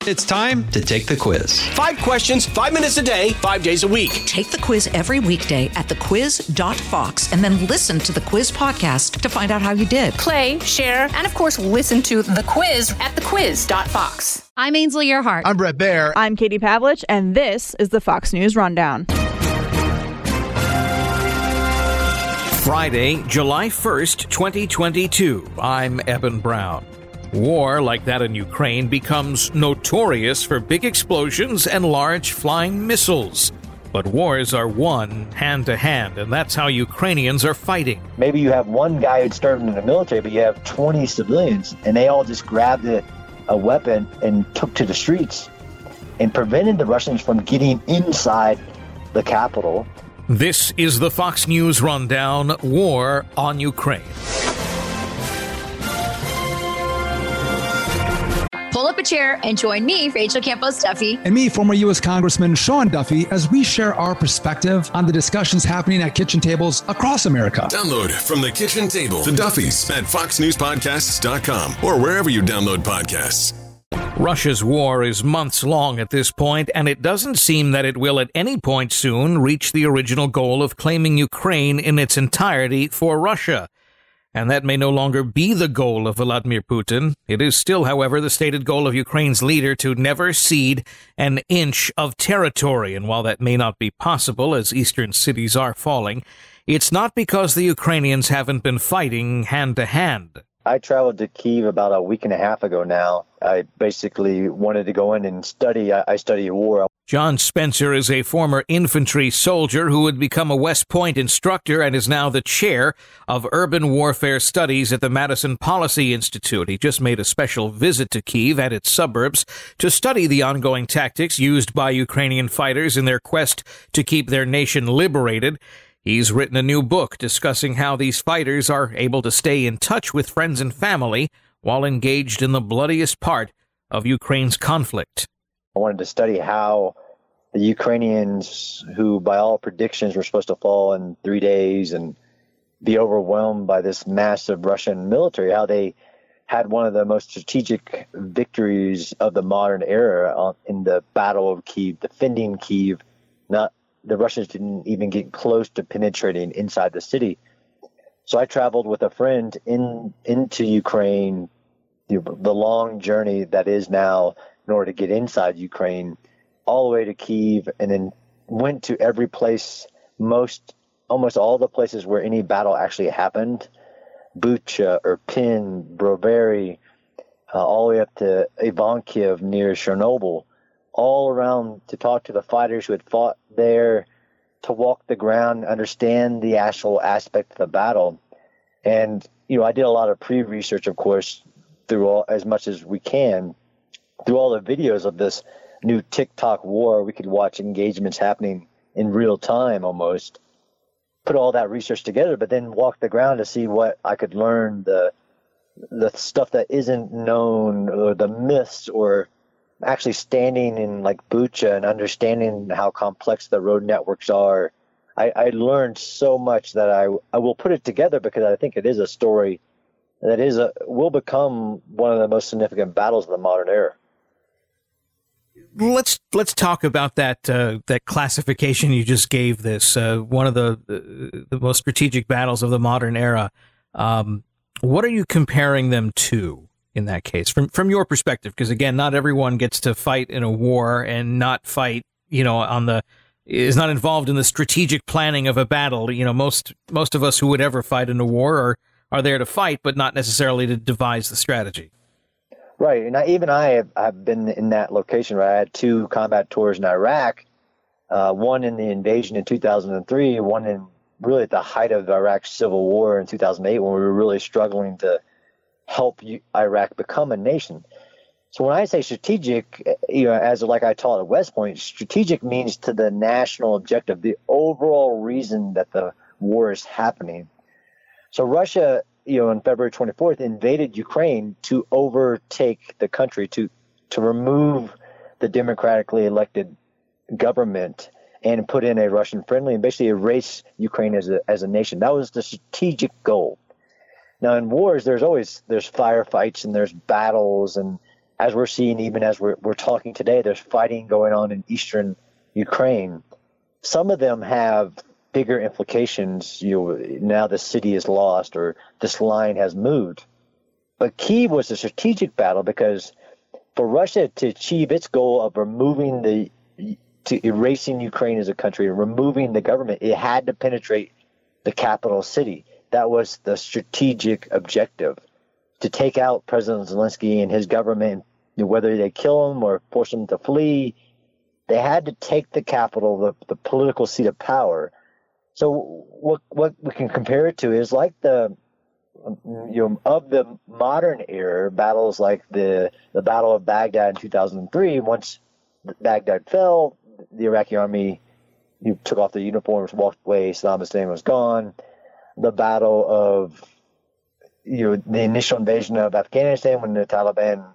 It's time to take the quiz. 5 questions, 5 minutes a day, 5 days a week. Take the quiz every weekday at thequiz.fox and then listen to the quiz podcast to find out how you did. Play, share, and of course, listen to The Quiz at thequiz.fox. I'm Ainsley Earhart. I'm Brett Baer. I'm Katie Pavlich, and this is the Fox News Rundown. Friday, July 1st, 2022. I'm Eben Brown. War like that in Ukraine becomes notorious for big explosions and large flying missiles. But wars are won hand to hand, and that's how Ukrainians are fighting. Maybe you have one guy who's served in the military, but you have 20 civilians, and they all just grabbed a weapon and took to the streets and prevented the Russians from getting inside the capital. This is the Fox News Rundown, War on Ukraine. Pull up a chair and join me, Rachel Campos Duffy. And me, former U.S. Congressman Sean Duffy, as we share our perspective on the discussions happening at kitchen tables across America. Download From the Kitchen Table, The Duffys, at foxnewspodcasts.com or wherever you download podcasts. Russia's war is months long at this point, and it doesn't seem that it will at any point soon reach the original goal of claiming Ukraine in its entirety for Russia. And that may no longer be the goal of Vladimir Putin. It is still, however, the stated goal of Ukraine's leader to never cede an inch of territory. And while that may not be possible, as eastern cities are falling, it's not because the Ukrainians haven't been fighting hand to hand. I traveled to Kyiv about a week and a half ago now. I basically wanted to go in and study. I study war. John Spencer is a former infantry soldier who would become a West Point instructor and is now the chair of urban warfare studies at the Madison Policy Institute. He just made a special visit to Kyiv and its suburbs to study the ongoing tactics used by Ukrainian fighters in their quest to keep their nation liberated. He's written a new book discussing how these fighters are able to stay in touch with friends and family while engaged in the bloodiest part of Ukraine's conflict. I wanted to study how the Ukrainians, who by all predictions were supposed to fall in 3 days and be overwhelmed by this massive Russian military, how they had one of the most strategic victories of the modern era in the Battle of Kyiv, defending Kyiv. The Russians didn't even get close to penetrating inside the city. So I traveled with a friend into Ukraine, the long journey that is now in order to get inside Ukraine, all the way to Kyiv, and then went to every place, almost all the places where any battle actually happened, Bucha, Irpin, Brovary, all the way up to Ivankiv near Chernobyl, all around to talk to the fighters who had fought there, to walk the ground, understand the actual aspect of the battle. And, I did a lot of pre-research, of course, through as much as we can, through all the videos of this new TikTok war. We could watch engagements happening in real time almost, put all that research together, but then walk the ground to see what I could learn, the stuff that isn't known, or the myths, or actually standing in like Bucha and understanding how complex the road networks are. I learned so much that I will put it together because I think it is a story that will become one of the most significant battles of the modern era. Let's talk about that classification you just gave this, one of the most strategic battles of the modern era. What are you comparing them to in that case, from your perspective? Because again, not everyone gets to fight in a war and not fight, is not involved in the strategic planning of a battle. Most of us who would ever fight in a war are there to fight, but not necessarily to devise the strategy. Right. And I have been in that location, right? I had 2 combat tours in Iraq, one in the invasion in 2003, one in really at the height of Iraq's civil war in 2008, when we were really struggling to help Iraq become a nation. So when I say strategic, as like I taught at West Point, strategic means to the national objective, the overall reason that the war is happening. So Russia, on February 24th, invaded Ukraine to overtake the country, to remove the democratically elected government and put in a Russian-friendly and basically erase Ukraine as a nation. That was the strategic goal. Now, in wars, there's firefights and there's battles, and as we're seeing, even as we're talking today, there's fighting going on in eastern Ukraine. Some of them have bigger implications. Now the city is lost or this line has moved. But Kyiv was a strategic battle because for Russia to achieve its goal of erasing Ukraine as a country and removing the government, it had to penetrate the capital city. That was the strategic objective, to take out President Zelensky and his government. Whether they kill him or force him to flee, they had to take the capital, the political seat of power. So what we can compare it to is like of the modern era battles, like the Battle of Baghdad in 2003. Once Baghdad fell, the Iraqi army took off their uniforms, walked away. Saddam Hussein was gone. The battle of the initial invasion of Afghanistan when the Taliban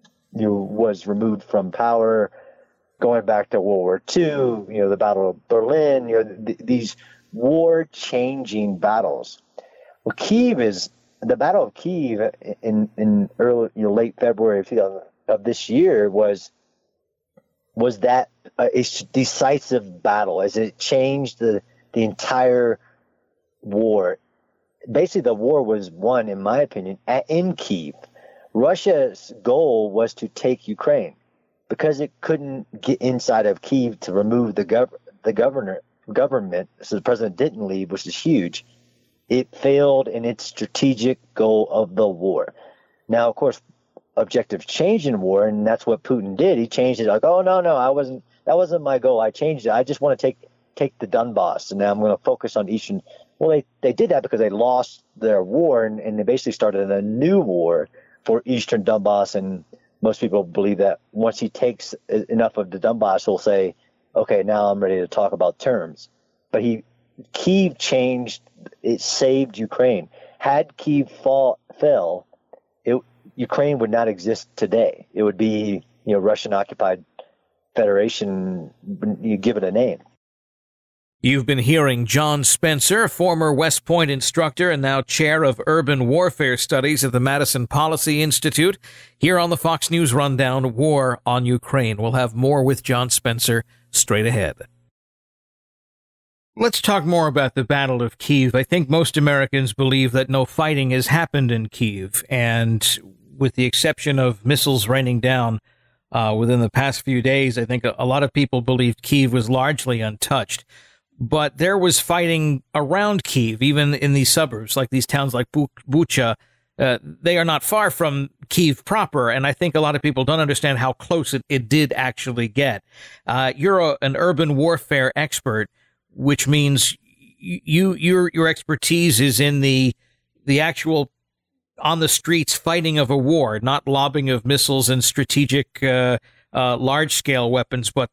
was removed from power, going back to World War II, the Battle of Berlin, these war-changing battles. Well, the Battle of Kyiv in early, late February of this year was that a decisive battle, as it changed the entire war. Basically, the war was won, in my opinion, in Kyiv. Russia's goal was to take Ukraine because it couldn't get inside of Kyiv to remove the government, so the president didn't leave, which is huge. It failed in its strategic goal of the war. Now, of course, objectives change in war, and that's what Putin did. He changed it like, oh, no, that wasn't my goal. I changed it. I just want to take the Donbass, and now I'm going to focus on eastern. Well, they did that because they lost their war, and they basically started a new war for eastern Donbass, and most people believe that once he takes enough of the Donbass, he'll say, okay, now I'm ready to talk about terms. But Kyiv changed, it saved Ukraine. Had Kyiv fell, Ukraine would not exist today. It would be, Russian-occupied federation, you give it a name. You've been hearing John Spencer, former West Point instructor and now chair of urban warfare studies at the Madison Policy Institute, here on the Fox News Rundown, War on Ukraine. We'll have more with John Spencer straight ahead. Let's talk more about the Battle of Kyiv. I think most Americans believe that no fighting has happened in Kyiv, and with the exception of missiles raining down within the past few days, I think a lot of people believed Kyiv was largely untouched. But there was fighting around Kyiv, even in these suburbs, like these towns like Bucha. They are not far from Kyiv proper, and I think a lot of people don't understand how close it did actually get. You're an urban warfare expert, which means your expertise is in the actual on the streets fighting of a war, not lobbing of missiles and strategic large scale weapons, but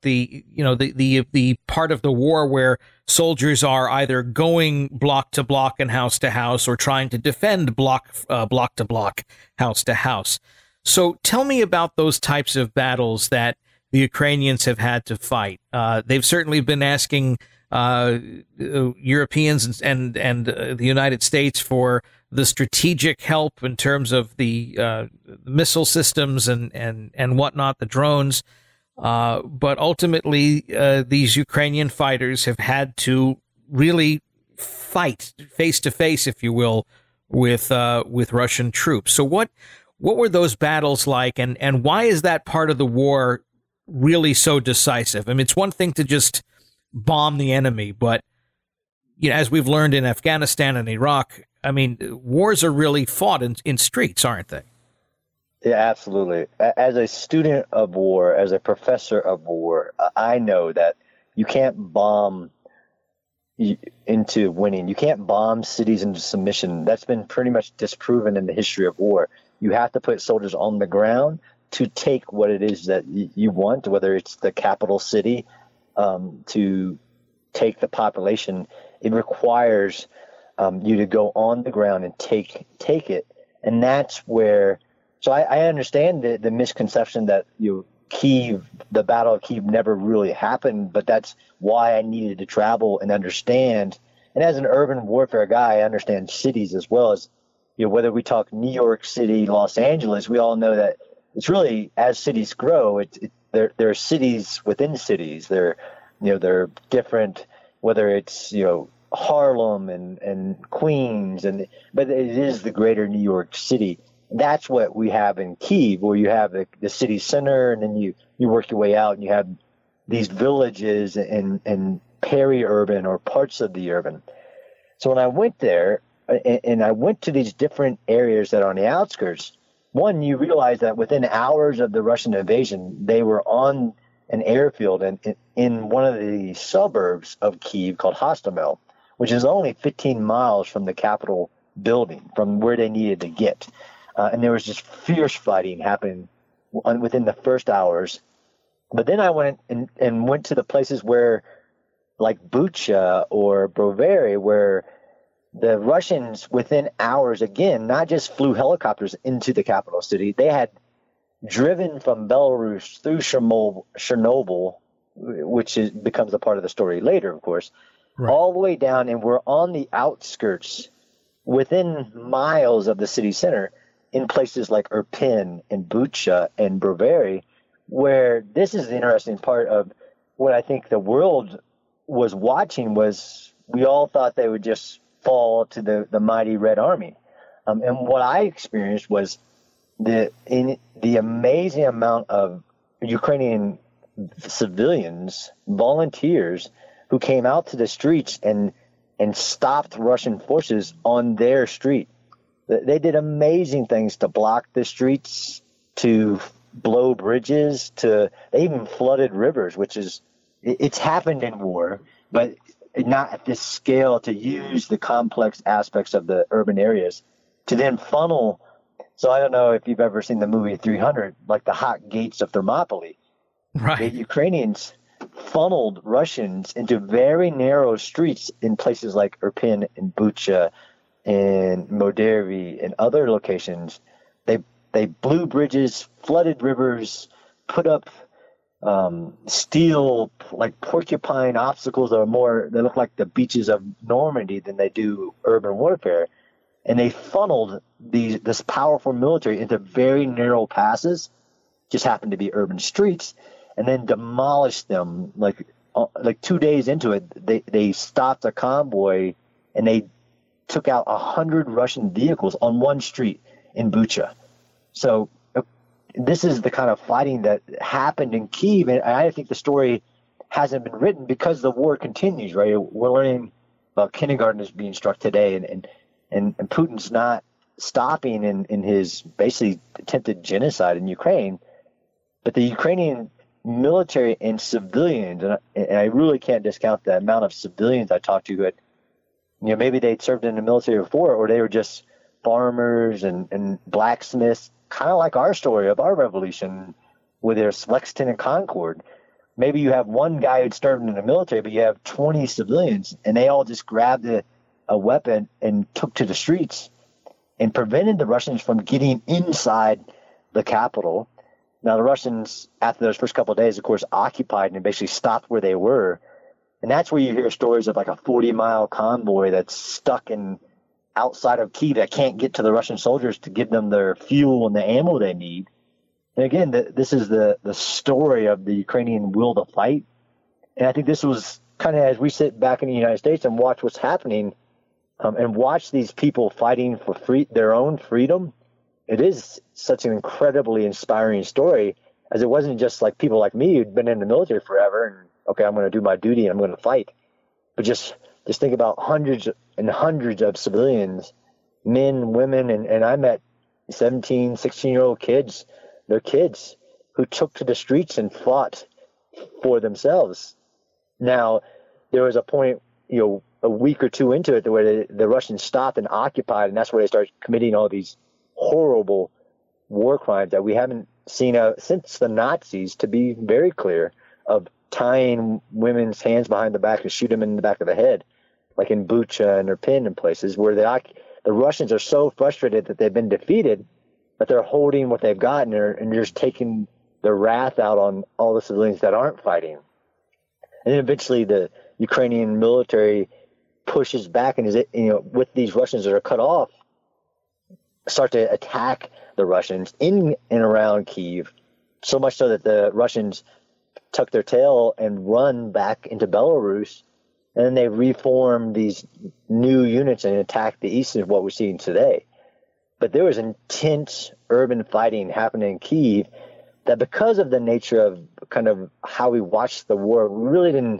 the part of the war where soldiers are either going block to block and house to house or trying to defend block to block, house to house. So tell me about those types of battles that the Ukrainians have had to fight. They've certainly been asking Europeans and the United States for the strategic help in terms of the missile systems and whatnot, the drones. But ultimately, these Ukrainian fighters have had to really fight face to face, if you will, with Russian troops. So what were those battles like, and why is that part of the war really so decisive? I mean, it's one thing to just bomb the enemy, but as we've learned in Afghanistan and Iraq, I mean, wars are really fought in streets, aren't they? Yeah, absolutely. As a student of war, as a professor of war, I know that you can't bomb into winning. You can't bomb cities into submission. That's been pretty much disproven in the history of war. You have to put soldiers on the ground to take what it is that you want, whether it's the capital city, to take the population. It requires you to go on the ground and take it. And that's where... So I understand the misconception that Kyiv, the Battle of Kyiv, never really happened, but that's why I needed to travel and understand. And as an urban warfare guy, I understand cities as well as, whether we talk New York City, Los Angeles, we all know that it's really, as cities grow, there are cities within cities. They're different, whether it's, Harlem and Queens, but it is the greater New York City. That's what we have in Kyiv, where you have the city center, and then you work your way out, and you have these villages and peri-urban or parts of the urban. So when I went there, and I went to these different areas that are on the outskirts, one, you realize that within hours of the Russian invasion, they were on an airfield in one of the suburbs of Kyiv called Hostomel, which is only 15 miles from the Capitol building, from where they needed to get. And there was just fierce fighting happening within the first hours. But then I went and went to the places where, like Bucha or Brovary, where the Russians, within hours, again, not just flew helicopters into the capital city, they had driven from Belarus through Chernobyl, which becomes a part of the story later, of course, right, all the way down, and we're on the outskirts, within miles of the city center, in places like Irpin and Bucha and Brovary, where this is the interesting part of what I think the world was watching. Was we all thought they would just fall to the mighty Red Army. And what I experienced was the amazing amount of Ukrainian civilians, volunteers, who came out to the streets and stopped Russian forces on their street. They did amazing things to block the streets, to blow bridges, they even flooded rivers, which it's happened in war, but not at this scale, to use the complex aspects of the urban areas to then funnel. So I don't know if you've ever seen the movie 300, like the hot gates of Thermopylae. Right. The Ukrainians funneled Russians into very narrow streets in places like Irpin and Bucha and Moldavia and other locations. They blew bridges, flooded rivers, put up steel, like porcupine obstacles that look like the beaches of Normandy than they do urban warfare. And they funneled this powerful military into very narrow passes, just happened to be urban streets, and then demolished them. Like 2 days into it, they stopped a convoy and they took out 100 Russian vehicles on one street in Bucha. So this is the kind of fighting that happened in Kyiv, and I think the story hasn't been written because the war continues, right? We're learning about kindergartners being struck today, and Putin's not stopping in his basically attempted genocide in Ukraine, but the Ukrainian military and civilians, and I really can't discount the amount of civilians I talked to who had, maybe they'd served in the military before, or they were just farmers and blacksmiths, kind of like our story of our revolution with their Lexington and Concord. Maybe you have one guy who'd served in the military, but you have 20 civilians, and they all just grabbed a weapon and took to the streets and prevented the Russians from getting inside the capital. Now, the Russians, after those first couple of days, of course, occupied and basically stopped where they were. And that's where you hear stories of like a 40-mile convoy that's stuck outside of Kyiv that can't get to the Russian soldiers to give them their fuel and the ammo they need. And again, this is the story of the Ukrainian will to fight. And I think this was kind of, as we sit back in the United States and watch what's happening, and watch these people fighting for their own freedom, it is such an incredibly inspiring story, as it wasn't just like people like me who'd been in the military forever and, okay, I'm going to do my duty and I'm going to fight. But just think about hundreds and hundreds of civilians, men, women, and I met 17, 16-year-old kids, they're kids, who took to the streets and fought for themselves. Now, there was a point, a week or two into it where the Russians stopped and occupied, and that's where they started committing all these horrible war crimes that we haven't seen since the Nazis, to be very clear, of tying women's hands behind the back and shoot them in the back of the head, like in Bucha and Irpin and places where the Russians are so frustrated that they've been defeated, but they're holding what they've got, and they're just taking their wrath out on all the civilians that aren't fighting. And then eventually the Ukrainian military pushes back and with these Russians that are cut off, start to attack the Russians in and around Kyiv, so much so that the Russians tuck their tail and run back into Belarus, and then they reform these new units and attack the east of what we're seeing today. But there was intense urban fighting happening in Kyiv that, because of the nature of kind of how we watched the war, we really didn't,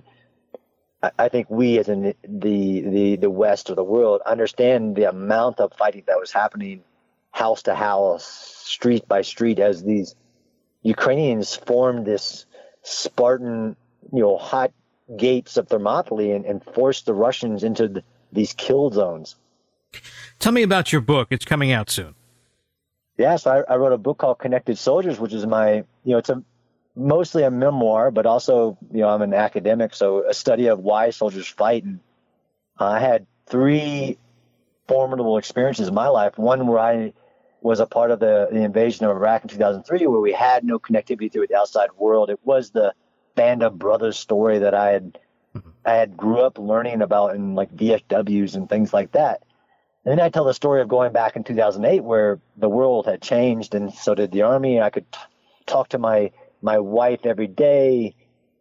I think we as in the West or the world, understand the amount of fighting that was happening house to house, street by street, as these Ukrainians formed this Spartan, hot gates of Thermopylae and forced the Russians into these kill zones. Tell me about your book. It's coming out soon. Yeah, so I wrote a book called Connected Soldiers, which is my, it's mostly a memoir, but also, I'm an academic, so a study of why soldiers fight. And I had 3 formidable experiences in my life. One where I was a part of the invasion of Iraq in 2003, where we had no connectivity to the outside world. It was the Band of Brothers story that I had grew up learning about in like VFWs and things like that. And then I tell the story of going back in 2008, where the world had changed, and so did the Army. I could talk to my wife every day.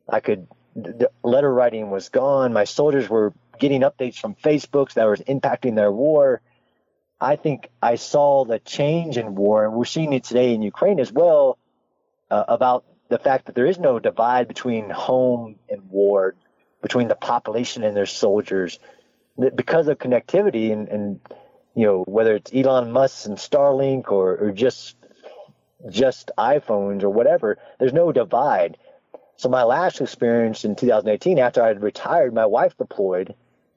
The letter writing was gone. My soldiers were getting updates from Facebook that was impacting their war. I think I saw the change in war, and we're seeing it today in Ukraine as well, about the fact that there is no divide between home and war, between the population and their soldiers. Because of connectivity and whether it's Elon Musk and Starlink or just iPhones or whatever, there's no divide. So my last experience in 2018, after I had retired, my wife deployed,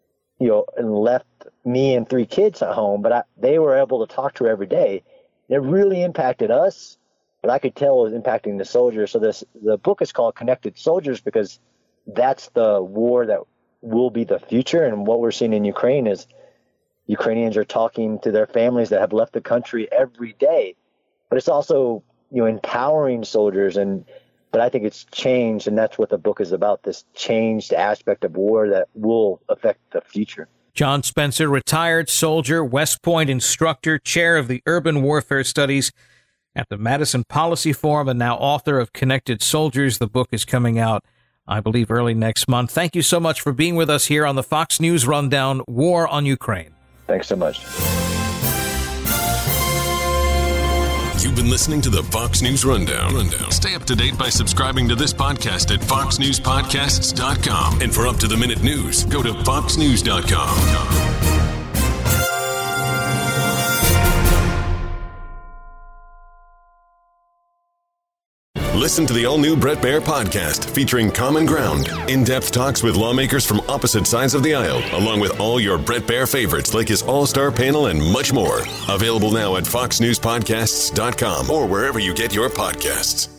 and left me and 3 kids at home, but they were able to talk to her every day. It really impacted us, but I could tell it was impacting the soldiers. So the book is called Connected Soldiers, because that's the war that will be the future. And what we're seeing in Ukraine is Ukrainians are talking to their families that have left the country every day. But it's also, empowering soldiers. But I think it's changed, and that's what the book is about, this changed aspect of war that will affect the future. John Spencer, retired soldier, West Point instructor, chair of the Urban Warfare Studies at the Madison Policy Forum, and now author of Connected Soldiers. The book is coming out, I believe, early next month. Thank you so much for being with us here on the Fox News Rundown, War on Ukraine. Thanks so much. You've been listening to the Fox News Rundown. Stay up to date by subscribing to this podcast at foxnewspodcasts.com. And for up-to-the-minute news, go to foxnews.com. Listen to the all-new Bret Baier podcast featuring Common Ground, in-depth talks with lawmakers from opposite sides of the aisle, along with all your Bret Baier favorites like his all-star panel and much more. Available now at foxnewspodcasts.com or wherever you get your podcasts.